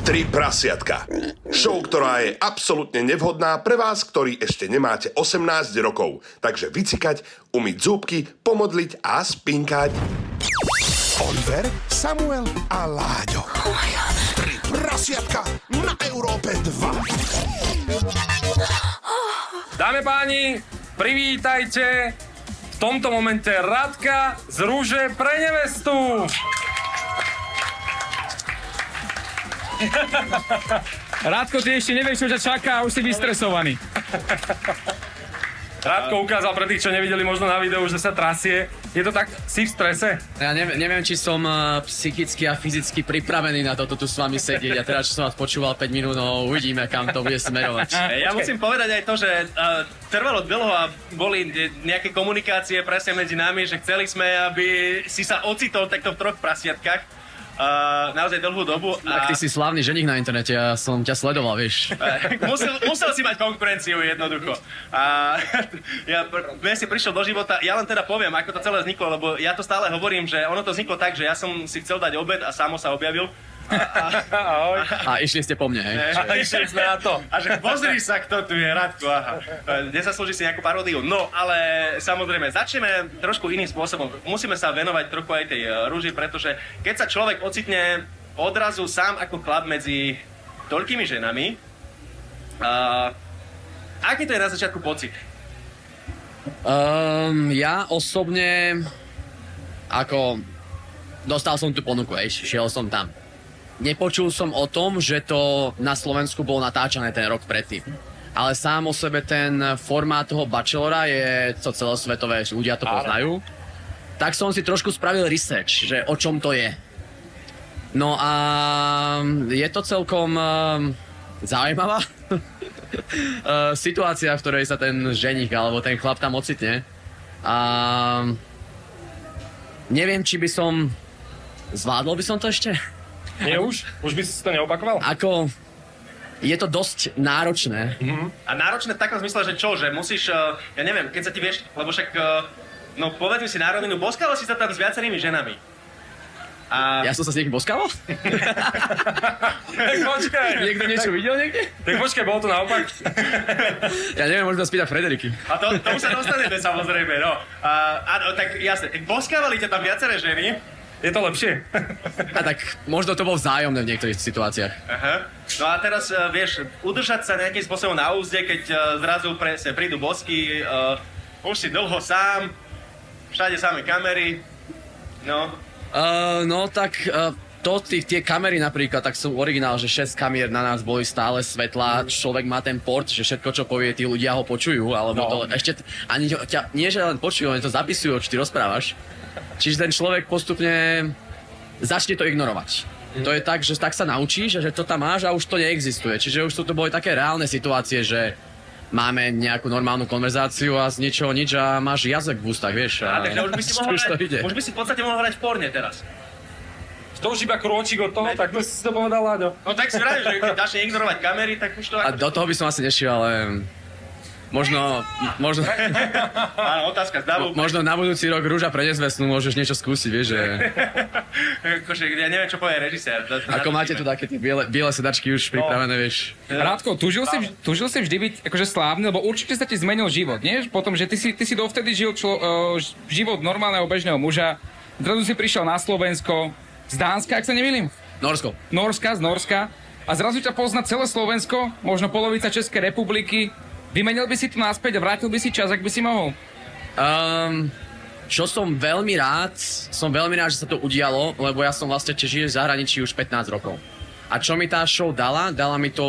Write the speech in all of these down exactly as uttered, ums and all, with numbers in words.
Tri prasiatka. Show, ktorá je absolútne nevhodná pre vás, ktorí ešte nemáte osemnásť rokov. Takže vycikať, umyť zúbky, pomodliť a spinkať. Oliver, Samuel a Láďo. Oh my God. Tri prasiatka na Európe dva. Dáme páni, privítajte v tomto momente Radka z Rúže pre nevestu. Rádko, ty ešte nevieš, čo ťa čaká a už si vystresovaný. Rádko ukázal pre tých, čo nevideli možno na videu, že sa trasie. Je to tak? Si v strese? Ja neviem, neviem či som uh, psychicky a fyzicky pripravený na toto tu s vami sedieť. A teraz, čo som vás počúval päť minút, no uvidíme, kam to bude smerovať. Ja musím povedať aj to, že uh, trvalo dlho a boli nejaké komunikácie presne medzi nami, že chceli sme, aby si sa ocitol takto v troch prasiatkách. Uh, naozaj dlhú dobu. A... Tak ty si slávny ženich na internete, ja som ťa sledoval, vieš. musel, musel si mať konkurenciu jednoducho. A ja dnes si prišiel do života, ja len teda poviem, ako to celé vzniklo, lebo ja to stále hovorím, že ono to vzniklo tak, že ja som si chcel dať obed a Samo sa objavil. A, a, a, a išli ste po mne, hej? A išli sme na to. A že pozri sa, kto tu je, Radko, aha. Nezaslúži si nejakú paródiu. No, ale samozrejme, začneme trošku iným spôsobom. Musíme sa venovať trochu aj tej rúži, pretože keď sa človek ocitne odrazu sám ako chlap medzi toľkými ženami, uh, aký to je na začiatku pocit? Um, ja osobne, ako, dostal som tú ponuku, hej, šiel som tam. Nepočul som o tom, že to na Slovensku bolo natáčané ten rok predtým. Ale sám o sebe ten formát toho Bachelora je to celosvetové, ľudia to poznajú. Tak som si trošku spravil research, že o čom to je. No a je to celkom uh, zaujímavá uh, situácia, v ktorej sa ten ženich alebo ten chlap tam ocitne. A neviem, či by som... Zvládol by som to ešte? Nie už? Už by si to neopakoval? Ako... Je to dosť náročné. Mm-hmm. A náročné v takom zmysle, že čo? Že musíš... Uh, ja neviem, keď sa ti vieš... Lebo však... Uh, no povedz mi si na rovinu, boskával si sa tam s viacerými ženami. A... Ja som sa s niekým boskával? Tak počkaj. Niekto niečo videl niekde? Tak počkaj, bolo to naopak. Ja neviem, možno spýtať Frederiky. A to, tomu sa dostaneme samozrejme, no. A, áno, tak jasne, tak boskávali ťa tam viaceré ženy. Je to lepšie? A tak možno to bol vzájomné v niektorých situáciách. Aha. No a teraz, uh, vieš, udržať sa nejakým spôsobom na úzde, keď uh, zrazu pre, se prídu bosky, uh, už si dlho sám, všade samé kamery, no. Uh, no tak uh, to, tí, tie kamery napríklad, tak sú originál, že šesť kamier na nás boli stále svetla, človek má ten port, že všetko, čo povie, tí ľudia ho počujú, alebo no. To ešte, ani ťa, nie že len počujú, oni to zapisujú, čo ty rozprávaš. Čiže ten človek postupne začne to ignorovať. Mm. To je tak, že tak sa naučíš, že to tam máš a už to neexistuje. Čiže už to boli také reálne situácie, že máme nejakú normálnu konverzáciu a z ničoho nič a máš jazyk v ústach, vieš. A, a takže už by si mohol hrať, už by si v podstate mohol hrať v porne teraz. To už iba krôčik od toho, tak to si to povedal, Láďo. No tak si vrajím, že keď začne ignorovať kamery, tak už to... A do toho by som asi nešiel, ale... Možno, možno... Áno, otázka z davu. Možno na budúci rok Rúža pre nezvestnú môžeš niečo skúsiť, vieš, že... Akože, ja neviem, čo povie režisér. Ako máte tu také tie biele, biele sedačky už pripravené, vieš. Rádko, tužil si, tužil si vždy byť akože slávny, lebo určite sa ti zmenil život, nie? Potom, že ty si, ty si dovtedy žil člo, uh, život normálneho bežného muža, zrazu si prišiel na Slovensko, z Dánska, ak sa nemýlim? Norsko. Norska, z Norska. A zrazu ťa pozná celé Slovensko, možno polovica Českej republiky. Vymenil by si tu naspäť a vrátil by si čas, ak by si mohol? Um, čo som veľmi rád, som veľmi rád, že sa to udialo, lebo ja som vlastne žijem v zahraničí už pätnásť rokov. A čo mi tá show dala? Dala mi tú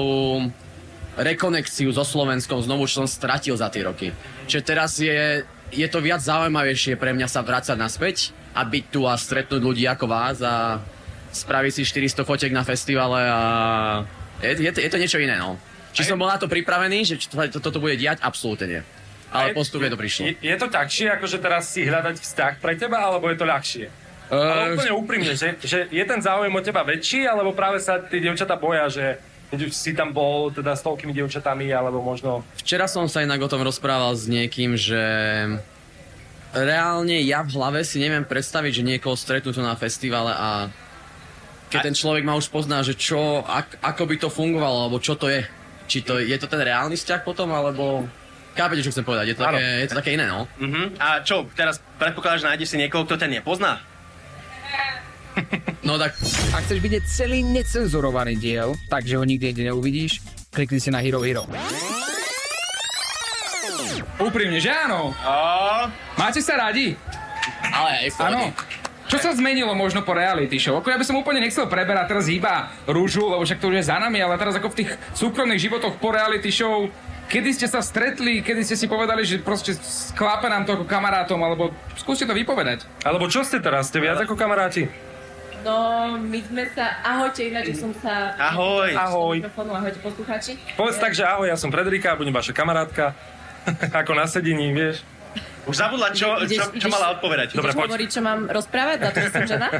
rekonekciu so Slovenskom znovu, čo som stratil za tie roky. Čiže teraz je, je to viac zaujímavejšie pre mňa sa vrácať naspäť a byť tu a stretnúť ľudí ako vás a spraviť si štyristo fotiek na festivale a je, je, to, je to niečo iné, no. Či som bol na to pripravený, že to, toto bude diať? Absolútne nie. Ale postupne to prišlo. Je, je to ťažšie, akože teraz si hľadať vzťah pre teba, alebo je to ľahšie? Uh, ale úplne úprimne, že, že je ten záujem o teba väčší, alebo práve sa tí dievčatá boja, že keď už si tam bol teda s toľkými dievčatami, alebo možno... Včera som sa inak o tom rozprával s niekým, že reálne ja v hlave si neviem predstaviť, že niekoho stretnú tu na festivale a keď ten človek ma už pozná, že čo, ak, ako by to fungovalo, alebo čo to je. Či to, je to ten reálny vzťah potom, alebo... Kápete, čo chcem povedať, je to, také, je to také iné, no. Uh-huh. A čo, teraz predpokladáš, že nájdeš si niekoho, kto ťa nepozná? No tak... Ak chceš vidieť celý necenzurovaný diel, takže ho nikdy neuvidíš, klikni si na Hero Hero. Úprimne, že áno? Oh. Máte sa radi? Ale aj Áno. Čo sa zmenilo možno po reality show? Ako ja by som úplne nechcel preberať teraz iba rúžu, lebo však to už je za nami, ale teraz ako v tých súkromných životoch po reality show, kedy ste sa stretli, kedy ste si povedali, že proste sklápe nám to ako kamarátom, alebo skúste to vypovedať. Alebo čo ste teraz? Ste viac ako kamaráti? No, my sme sa... Ahojte, ináč som sa... Ahoj. Ahoj. Ahojte, poslucháči. Povedz tak, že ahoj, ja som Frederika, budem vaša kamarátka. Ako na sedení, vieš? Už zabudla, čo, čo, čo mala odpovedať. Dobre, Ideš poď. hovoriť, čo mám rozprávať, za to, že som žena?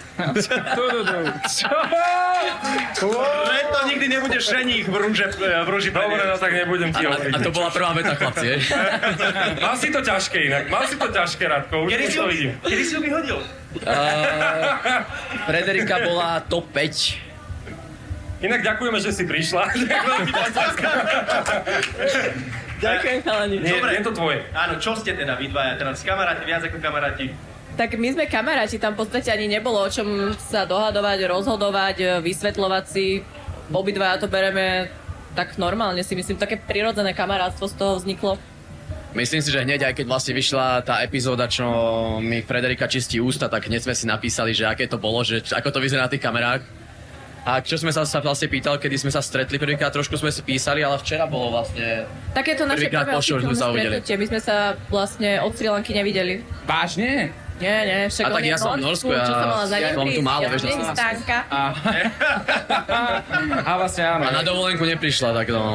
Čo? Preto nikdy nebudeš ženích v rúže, v rúži. Dobre, no tak nebudem ti A, hovoriť. a to bola prvá veta, chlapci, je? Mal si to ťažké inak, mal si to ťažké, Radko, už Kedy si, to ju, vidím. kedy si ju vyhodil? Uh, Frederika bola top päť. Inak ďakujeme, že si prišla. Ďakujem, chalani. Nie, Dobre. je to tvoje. Áno, čo ste teda vy dvaja teraz? Kamaráti, viac ako kamaráti? Tak my sme kamaráti, tam v podstate ani nebolo o čom sa dohadovať, rozhodovať, vysvetľovať si. Obidvaja to bereme tak normálne, si myslím, také prirodzené kamarátstvo z toho vzniklo. Myslím si, že hneď, aj keď vlastne vyšla tá epizóda, čo mi Frederika čistí ústa, tak hneď sme si napísali, že aké to bolo, že č- ako to vyzerá na tých kamerách. A čo sme sa, sa vlastne pýtal, kedy sme sa stretli prvýkrát, trošku sme si písali, ale včera bolo vlastne... Takéto naše Prvýkrát prvé po show sme oficiálne sa uvideli. stretnutie, my sme sa vlastne od Sri Lanky nevideli. Vážne? Nie, nie, však A tak on je ja som v Norsku, ja čo som mala za ním som tu prísť, málo, ja vieš, som na není Slovensku. stánka. A, a vlastne áno. A na dovolenku neprišla, tak no.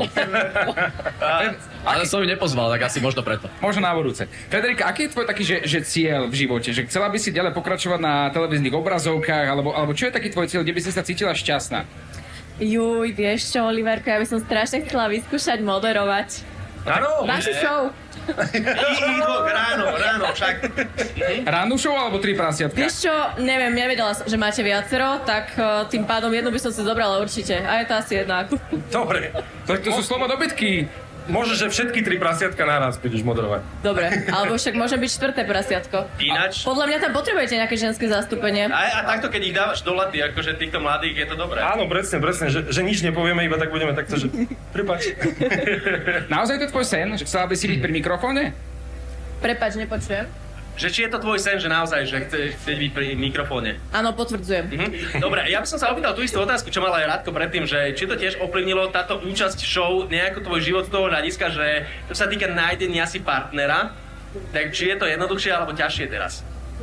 Ale som ju nepozval, tak asi možno preto. Možno na budúce. Frederika, aký je tvoj taký, že, že cieľ v živote? Že chcela by si ďalej pokračovať na televíznych obrazovkách, alebo, alebo čo je taký tvoj cieľ, kde by si sa cítila šťastná? Juj, vieš čo, Oliverko, ja by som strašne chcela vyskúšať moderovať. Áno. Našu show. Idok, ráno, ráno, však. Ranú show alebo tri prasiatka? Vieš čo, neviem, nevedela som, že máte viacero, tak uh, tým pádom jednu by som si zobrala určite. A je to asi jedna. Dobre. Tak to sú slova do bitky. Môže, že všetky tri prasiatka naraz budeš moderovať. Dobre, alebo však môže byť štvrté prasiatko. Ináč. Podľa mňa tam potrebujete nejaké ženské zastúpenie. A, a takto, keď ich dávaš do laty, akože týchto mladých, je to dobré. Áno, presne, presne, že, že nič nepovieme, iba tak budeme takto, že... Prepáč. Naozaj to je tvoj sen? Že chcela by si byť pri mikrofóne? Prepač, nepočujem. Že či je to tvoj sen, že naozaj, že chceš chceš byť pri mikrofóne. Áno, potvrdzujem. Mhm. Dobre, ja by som sa opýtal tú istú otázku, čo mal aj Radko predtým, že či to tiež ovplyvnilo táto účasť show nejako tvoj život z toho hľadiska, že to sa týka nájdenia si partnera, tak či je to jednoduchšie alebo ťažšie teraz?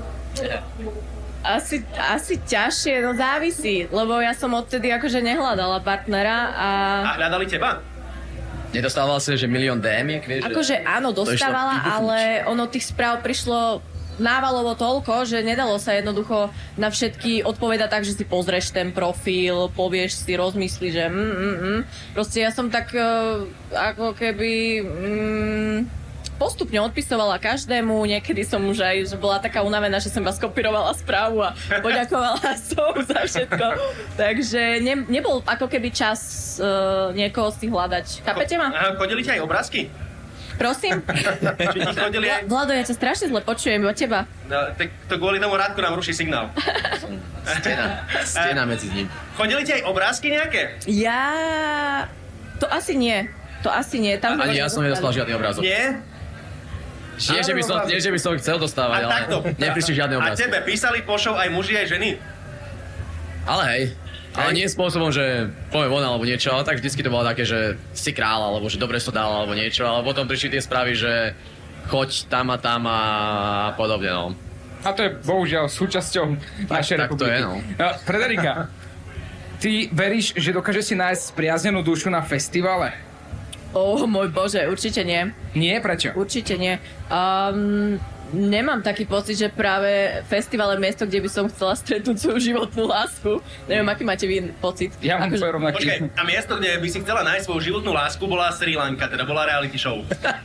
Asi, asi ťažšie, no závisí, lebo ja som odtedy akože nehľadala partnera a... A hľadali teba? Nedostával si, že milión dé emiek, vieš? Akože áno, dostávala, ale ono tých správ prišlo návalovo toľko, že nedalo sa jednoducho na všetky odpovedať tak, že si pozrieš ten profil, povieš si, rozmyslíš, že mm, mm, mm. Proste ja som tak uh, ako keby mm, postupne odpisovala každému, niekedy som už aj že bola taká unavená, že som iba skopírovala správu a poďakovala som za všetko. Takže ne, nebol ako keby čas uh, niekoho si hľadať. Chápete ma? Aha, chodili ti aj obrázky? Prosím? Či ti chodili aj... Vlado, ja ťa strašne zle počujem od teba. No, tak to kvôli tomu Radko nám ruší signál. Stena, stena medzi ním. Chodili ti aj obrázky nejaké? Ja... To asi nie. To asi nie. Tam Ani ja som nedostal žiadny obrázok. Nie? Nie, že by som, nie, že by som chcel dostávať, A ale takto. neprišli žiadne A obrázky. tebe písali po show aj muži, aj ženy? Ale hej, ale nie spôsobom, že poviem von alebo niečo, ale tak vždycky to bolo také, že si král, alebo že dobre si to dal, alebo niečo, ale potom prišli tie správy, že choď tam a tam a podobne, no. A to je bohužiaľ súčasťou našej tak to republiky. je, no. Frederika, ty veríš, že dokáže si nájsť spriaznenú dušu na festivale? Ó, oh, môj Bože, určite nie. Nie, prečo? Určite nie. Um, nemám taký pocit, že práve festival je miesto, kde by som chcela stretnúť svoju životnú lásku. Neviem, aký máte vy pocit? Ja mám Akože- svoj rovnaký. Počkaj, a miesto, kde by si chcela nájsť svoju životnú lásku, bola Sri Lanka, teda bola reality show.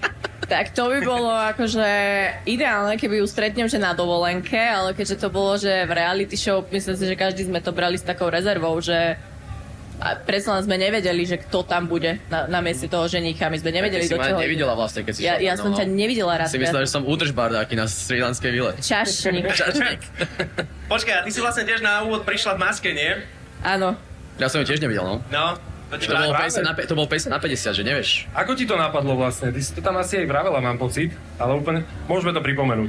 Tak to by bolo akože ideálne, keby ju stretnem, že na dovolenke, ale keďže to bolo, že v reality show, myslím si, že každý sme to brali s takou rezervou, že a predsa len sme nevedeli, že kto tam bude na, na mieste toho ženícha. My sme nevedeli, do čoho... Ty si ma nevidela vlastne, keď si Ja, šla. ja som no. ťa nevidela raz. Si myslela, že som údržbárdáky na srilanskej vile. Čašník. Čašník. Počkaj, a ty si vlastne tiež na úvod prišla v maske, nie? Áno. Ja som ju tiež nevidel, no. No. To, To bolo, päťdesiat na, to bolo päťdesiat na päťdesiat, že nevieš. Ako ti to napadlo vlastne? Ty si to tam asi aj vravela, mám pocit, ale úplne, môžeme to pripomenúť.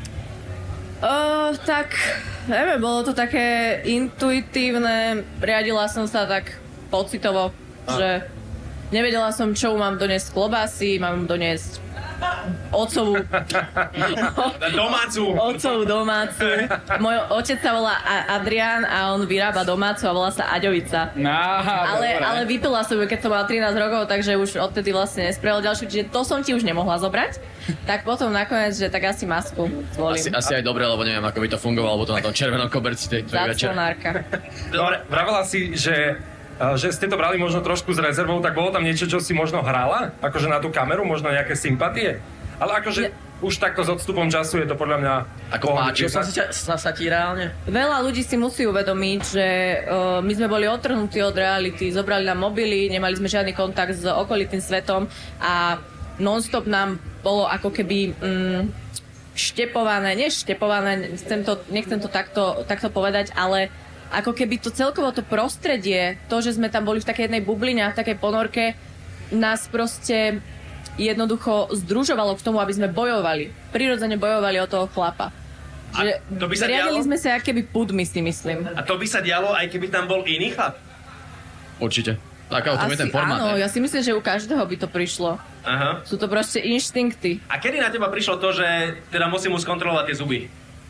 Uh, tak, neviem, bolo to také intuitívne, riadila som sa tak pocitovo, a. že nevedela som, čo mám doniesť klobásy, mám doniesť otcovú domácu. Otcovú domácu. Môj otec sa volá Adrián a on vyrába domácu a volá sa Aďovica. Aha, ale, dobre. ale vypila som ju, keď som mala trinásť rokov, takže už odtedy vlastne nespravil ďalšiu, čiže to som ti už nemohla zobrať. Tak potom nakoniec, že tak asi masku zvolím. Asi, asi aj dobre, lebo neviem, ako by to fungovalo, lebo to na tom červenom koberci tej večer. Záclonárka. Dobre, vravela si, že že ste to brali možno trošku s rezervou, tak bolo tam niečo, čo si možno hrala? Akože na tú kameru, možno nejaké sympatie? Ale akože už takto s odstupom času je to podľa mňa... Ako páčil sa, sa, sa ti reálne? Veľa ľudí si musí uvedomiť, že uh, my sme boli odtrhnutí od reality, zobrali nám mobily, nemali sme žiadny kontakt s okolitým svetom a non-stop nám bolo ako keby... Um, štepované, neštepované, chcem to, nechcem to takto, takto povedať, ale ako keby to celkovo to prostredie, to, že sme tam boli v takej jednej bubline a v takej ponorke, nás proste jednoducho združovalo k tomu, aby sme bojovali. Prirodzene bojovali o toho chlapa. Že to by sa riadili dialo? sme sa akéby pudmi, si myslím. A to by sa dialo, aj keby tam bol iný chlap? Určite. Tak, ale to je ten formát, áno, ne? ja si myslím, že u každého by to prišlo. Aha. Sú to proste inštinkty. A kedy na teba prišlo to, že teda musím mu skontrolovať tie zuby?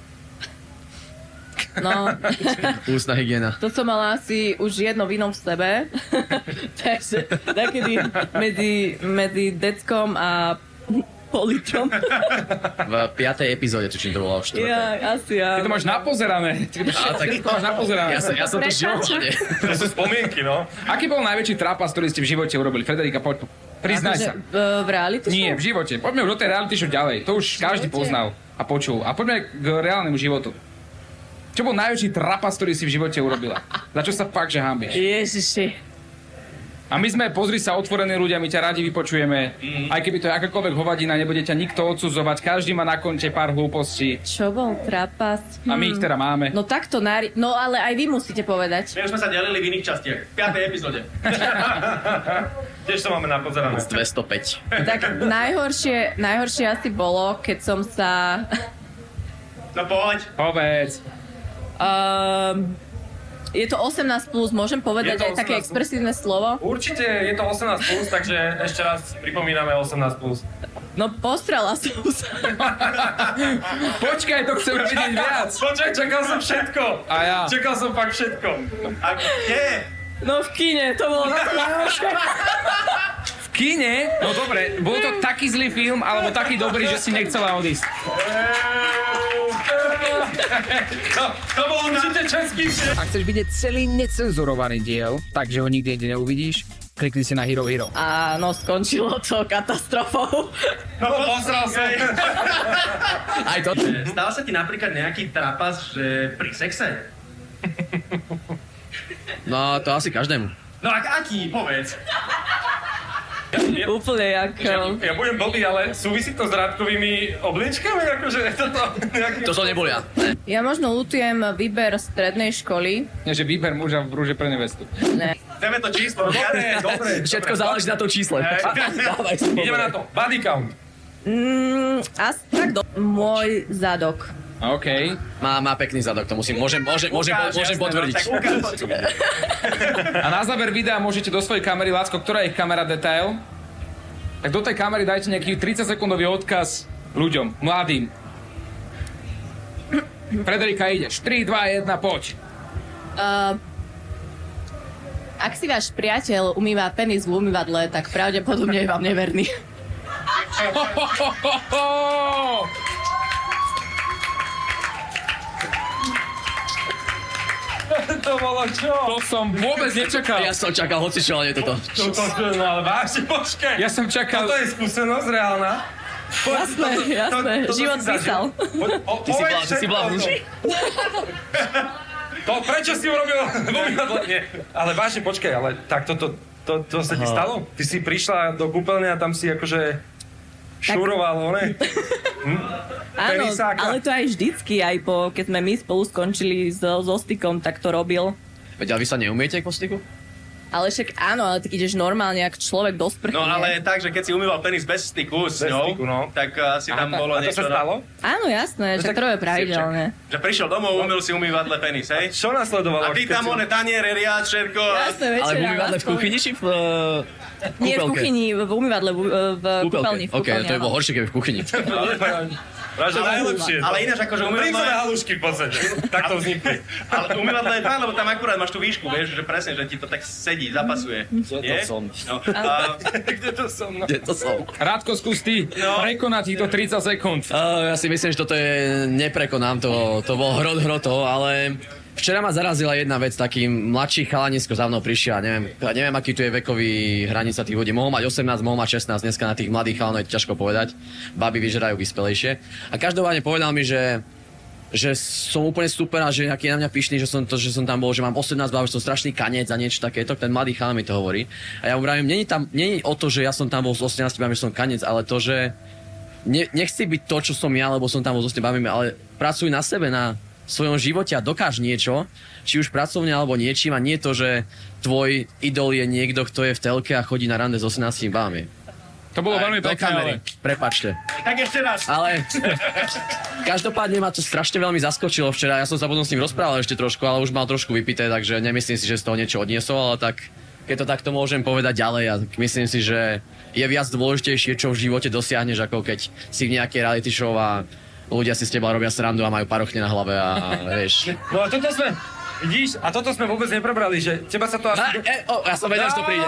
No, Ústna hygiena. to som mala asi už jedno víno v sebe. Takže takedy medzi, medzi deckom a politrom. V piatej epizóde, tučím, to bolo už štvrté. Ja, asi ja. Ty to máš napozerané. Ty to, Á, tak- ty to máš napozerané. Ja som, ja som to žil hlavne. To sú spomienky, no. Aký bol najväčší trápas, ktorý ste v živote urobili? Frederika, poď, priznaj sa. Akože, v, v reality show? Nie, v živote. Poďme už do tej reality show ďalej. To už každý poznal a počul. A poďme k reálnemu životu. Čo bol najväčší trapas, ktorý si v živote urobila? Za čo sa fakt, že hanbíš? Ježiši. A my sme, pozri sa, otvorení ľudia, my ťa radi vypočujeme. Mm. Aj keby to je akákoľvek hovadina, nebude ťa nikto odsudzovať. Každý má na konte pár hlúpostí. Čo bol trapas? Hm. A my ich teda máme. No takto, nári... no ale aj vy musíte povedať. My už sme sa delili v iných častiach. V piatej epizóde. Tiež to máme napozerané. Z dvestopäť. Tak najhoršie, najhoršie asi bolo, keď som sa... No poď. Povedz. Um, je to osemnásť plus, môžem povedať Je to aj také osemnásť plus? expresívne slovo? Určite je to osemnásť plus, takže ešte raz pripomíname osemnásť plus. No postrala som sa. Počkaj, to chcem vidieť viac. Počkaj, čakal som všetko. A ja. Čakal som fakt všetko. A kde? No v kine, to bolo na to najhoršie. V kine? No dobre, bol to taký zlý film, alebo taký dobrý, že si nechcela odísť. To, to bol určite český film. Ak chceš vidieť celý necenzurovaný diel, takže ho nikde inde neuvidíš, klikni si na Hero Hero. Áno, skončilo to katastrofou. No pozral som. Aj to. Stal sa ti napríklad nejaký trapas, že pri sexe? No, to asi každému. No ak aký, povedz. Ja, Úplne jak... ja, ja budem blbý, ale súvisí to s rádkovými obličkami? Akože je toto nejaký... To som nebol ja. Ja možno lutujem výber strednej školy. Nie, že výber muža v rúže pre nevestu. Ne. Chceme to číslo. Dobre, dobre. Všetko záleží na tom čísle. Dávaj si Ideme na to. Body count. Mm, asi tak do... Môj zadok. OK. Má, má pekný zadok, to musím, môžem, môžem, môžem, Ukáž, môžem jasné, potvrdiť. No, tak ukáž. A na záver videa môžete do svojej kamery, Lacko, ktorá je ich kamera detail, tak do tej kamery dajte nejaký tridsaťsekundový odkaz ľuďom, mladým. Frederika, ideš. tri, dva, jeden, poď. Uh, ak si váš priateľ umýva penis v umývadle, tak pravdepodobne je vám neverný. Ho, ho, ho, ho, ho. To bolo čo? To som vôbec nečakal. Ja som čakal hocičo, ale nie toto. To, to, to, no ale vážne, počkaj. Ja som čakal... Toto je skúsenosť reálna. Jasné, jasné. Život písal. Ty si blá, ty si blázniš. To prečo si urobil umývadlo? Nie, ale vážne počkaj, ale tak toto, to, to sa ti stalo? Ty si prišla do kúpeľne a tam si akože šuroval, ne? Hm? Áno, ale to aj vždycky, aj po, keď sme my spolu skončili so, so stykom, tak to robil. Veď, a vy sa neumiete po styku? Ale však áno, ale tak ideš normálne, ako človek do sprchy. No ale tak, že keď si umýval penis bez styku s Bez ňou, styku, no. tak asi tam Aha, bolo a to niečo... sa stalo? Áno, jasné, že to robí pravidelne. Že prišiel domov, umyl si umývadle penis, hej? Čo nasledovalo? A ty tam one taniere, riad, všetko. Jasné, Ale večera. v umývadle v kuchyni či v uh, Nie, v kuchyni, v umývadle, v, v kúpeľni. Ok, to je bolo horšie, keby v kuchyni. Práve, že najlepšie. Ale ináč akože umývadlo... Princové halušky v podstate. Tak to vznikne. Ale umývadlo je fajn, lebo tam akurát máš tú výšku, vieš, že presne, že ti to tak sedí, zapasuje. Kde to som? No, a... Kde to som? No. Kde to som? Rádko, skús ty No. prekonať týchto tridsať sekúnd. Uh, ja si myslím, že toto je neprekonám, to, to bol hrot hrotov, ale včera ma zarazila jedna vec, taký mladší chalanisko za mnou prišiel, neviem, neviem, aký tu je vekový hranica tých ľudí. Mohol mať osemnásť, mohol mať šestnásť, dneska na tých mladých chalanov je ťažko povedať. Baby vyžerajú vyspelejšie. A každopádne povedal mi, že že som úplne super a že aký je na mňa pyšný, že som, to, že som tam bol, že mám osemnásť báv, že som strašný kanec a niečo takéto. Ten mladý chalan mi to hovorí. A ja mu vravím, není tam, není o to, že ja som tam bol s osemnásť báv, že som kanec, ale to, že ne, nechci byť to, čo som ja, lebo som tam bol s osemnásť bávmi, ale pracuj na sebe, na svojom živote a dokáž niečo, či už pracovne alebo niečím, a nie to, že tvoj idol je niekto, kto je v telke a chodí na rande s osemnástimi bávmi. To bolo veľmi Do pekné, ale... kamery, prepáčte. Tak ešte raz. Ale každopádne ma to strašne veľmi zaskočilo včera. Ja som sa potom s ním rozprával ešte trošku, ale už mal trošku vypité, takže nemyslím si, že z toho niečo odniesol, ale tak keď to takto môžem povedať ďalej, a myslím si, že je viac dôležitejšie, čo v živote dosiahneš, ako keď si v nejakej reality show a ľudia si s teba robia srandu a majú parochne na hlave a, a vieš. No a toto sme, vidíš, a toto sme vôbec neprebrali, že teba sa to asi... A, e, o, ja som vedel, že to príde.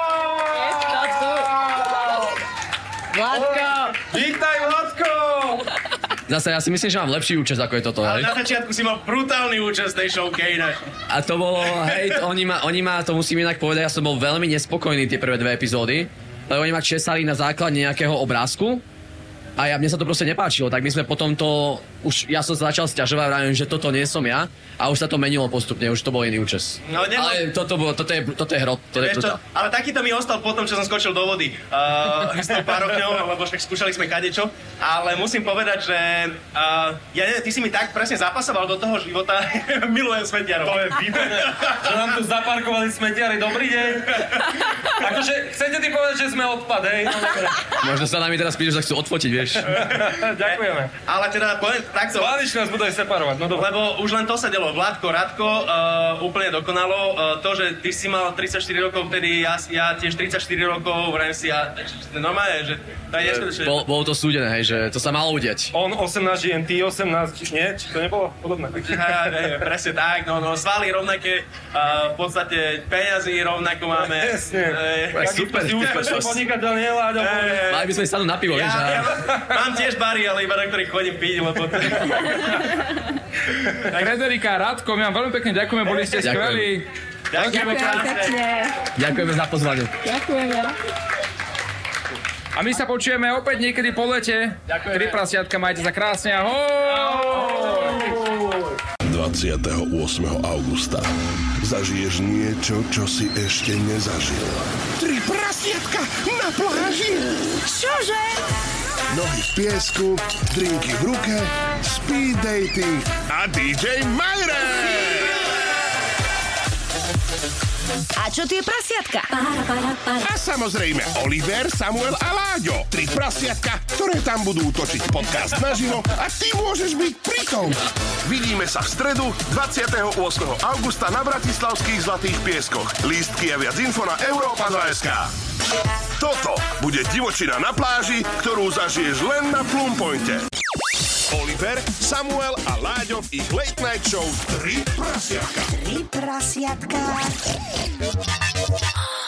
Vládko! Vítaj, Vládko! Zase ja si myslím, že mám lepší účes, ako je toto, Ale hej. na začiatku si mal brutálny účast tej showke ináč. A to bolo, hej, to, oni, ma, oni ma, to musím inak povedať, ja som bol veľmi nespokojný tie prvé dve epizódy, lebo oni ma česali na základe nejakého obrázku a ja, mne sa to proste nepáčilo, tak my sme potom to, už ja som sa začal sťažovať, vravím, že toto nie som ja a už sa to menilo postupne, už to bol iný účes. No, nebol... Ale toto, bolo, toto, je, toto je hrot, to je Vieš čo, brutál. ale takýto mi ostal potom, čo som skočil do vody uh, s tou parochňou, lebo však skúšali sme kadečo, ale musím povedať, že uh, ja neviem, ty si mi tak presne zapasoval do toho života, milujem smetiarov. To je výborné, že nám tu zaparkovali smetiari, dobrý deň. Akože, chcete ty povedať, že sme odpad, hej? No, dobre. Možno sa nami teraz príde, že sa chcú odfotiť, vieš. Ďakujeme. Ale teda poviem takto, Vládiš nás budú aj separovať, no dobre. lebo už len to sa delo. Vládko, Radko, uh, úplne dokonalo. Uh, to, že ty si mal tridsaťštyri rokov vtedy, ja, ja tiež tridsaťštyri rokov, vrajím si, ja, normálne, že to je neskutočné. Bol, bolo to súdené, hej, že to sa malo udiať. On osemnásť žien, ty osemnásť, nie? Či to nebolo podobné? Ja, ne, presne tak, no, no, svaly rovnaké, uh, v podstate peňazí rovnako máme. Jasne. Uh, Super, si úspešný podnikateľ, nie, Láďo? Mali by sme sadnúť na pivo, ja, vieš. ja, mám tiež bary, ale iba na ktorých chodím piť, lebo... Frederika, Radko, my vám veľmi pekne ďakujeme, boli ste Ďakujem. skvelí. Ďakujeme krásne. Ďakujeme za pozvanie. Ďakujeme. A my sa počujeme opäť niekedy po lete. Tri prasiatka, majte sa krásne, ahoj! dvadsiateho ôsmeho augusta zažiješ niečo, čo si ešte nezažil. Tri prasiatka na pláži. Čože? Nohy v piesku, drinky v ruke, speed dating a dý džej Majre. A čo tie prasiatka? A samozrejme Oliver, Samuel a Láďo. Tri prasiatka, ktoré tam budú točiť podcast naživo a ty môžeš byť pritom. Vidíme sa v stredu dvadsiateho ôsmeho augusta na bratislavských Zlatých pieskoch. Lístky a viac info na Európa dva bodka es ká. Toto bude divočina na pláži, ktorú zažiješ len na Plum Pointe. Oliver, Samuel a Láďo v ich late night show Tri prasiatka. Tri prasiatka.